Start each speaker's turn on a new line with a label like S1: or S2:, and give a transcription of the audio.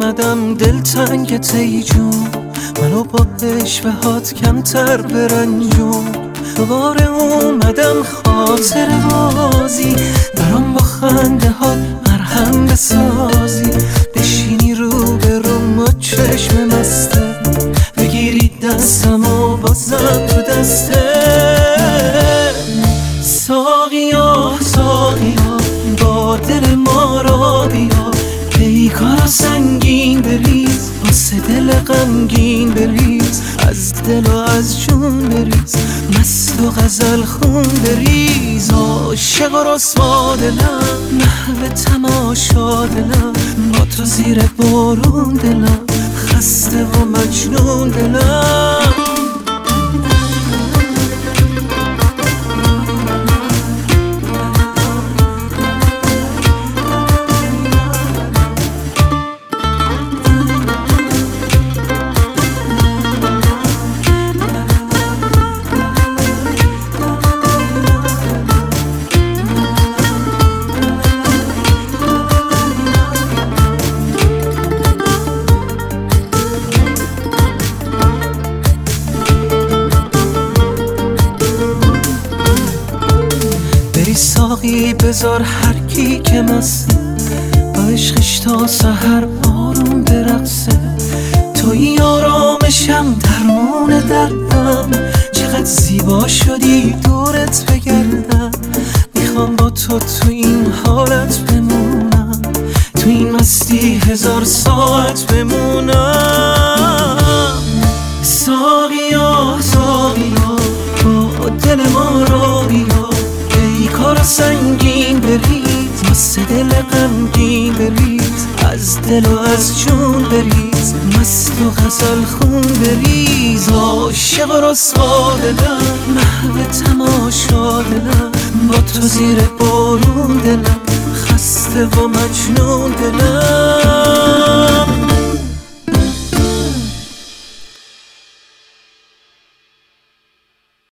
S1: اومدم دلتنگت ای جون، منو با عشوهات کمتر برنجون. دوباره اومدم خاطر بازی، برام با خنده ها مرهم بسازی. بشینی رو به روم و چشم مسته، بگیری دستم و بازم تو دسته. ساقیا ساقیا با دل ما را بیا، پیکارا سنگین بریز، واسه دل غمگین بریز. از دل و از جون بریز، مست و غزل خون بریز. عاشق و رسوا دلم، محو تماشا دلم، با تو زیر بارون دلم، خسته و مجنون دلم. ساقی بذار هر کی که مسته، با عشقش تا سحر آروم برقصه. توی آرامشم درمون دردم، چقدر زیبا شدی دورت بگردم. میخوام با تو این حالت بمونم، تو این مستی 1000 ساعت بمونم. ساقیا ساقیا با دل ما را بیا، کارا سنگین بریز، واسه دل غمگین بریز. از دل و از جون بریز، مست و غزل خون بریز. عاشق و رسوا دلم، محو تماشا دلم، با تو زیر بارون دلم، خسته و مجنون دلم.